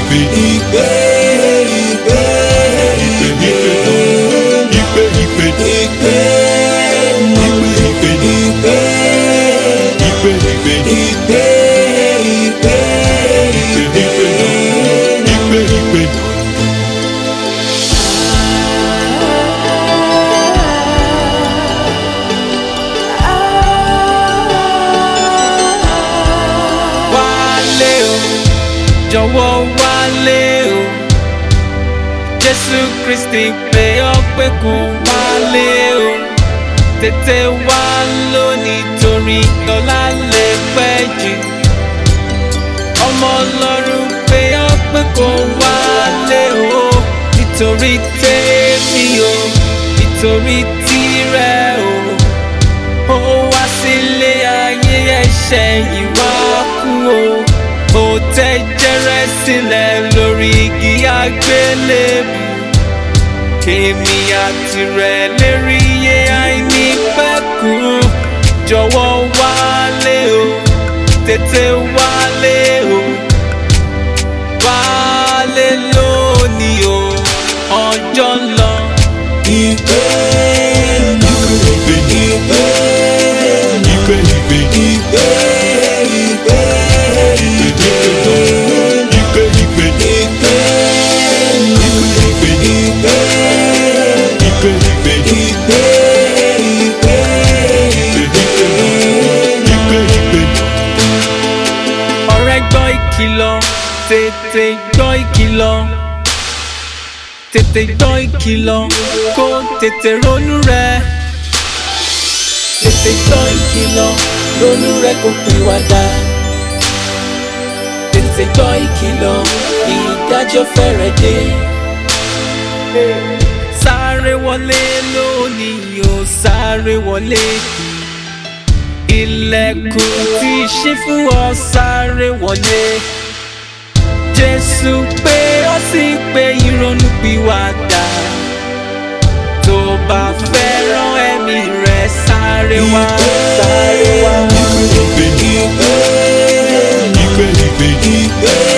Jọ̀wọ́ wálé o, Jésù Kristi pè ọ́ pé kó wálé o. Tètè wá lónìí torí ọ̀la lè pẹ́ jù. Ọmọ Ọlọ́run pè ọ́ pé kó wálé o. Nítorí tèmi o, nítorí tìrẹ o. Ó wá sílé ayé ẹ̀ṣẹ̀ yìí wá kú o. Ó tẹ́jẹ̀rẹ̀ sílẹ̀ lórí igi àgbélébù. Èmi àti rẹ̀ lè rí iye àìnípẹ̀kù. Jọ̀wọ́ wálé o, tètè wálé o. Wálé lónìí o, ọjọ́ ń lọ. Ìgbé mi, ìgbé mi, ìgbé mi, ìgbé mi, ìgbé mi. Ọ̀rẹ́ gbọ́ ìkìlọ̀, tètè gbọ́ ìkìlọ̀, tètè gbọ́ ìkìlọ̀, kó tètè ronú rẹ̀. Tètè gbọ́ ìkìlọ̀, ronú rẹ̀ kó pìwàdà. Tètè gbọ́ ìkìlọ̀, ìdájọ́ fẹ́rẹ̀ dé. Sáré wọlé lónìí o, sáré wọlé. Ilẹ̀kùn ti ṣí fún ọ, sáré wọlé. Jésù pé ó sì pé ìrònúpìwàdà. Tó bá fẹ́ràn ẹ̀mí rẹ̀, sáré wá, sáré wá. Ìgbé, ìgbé, ìgbé, ìgbé, ìgbé.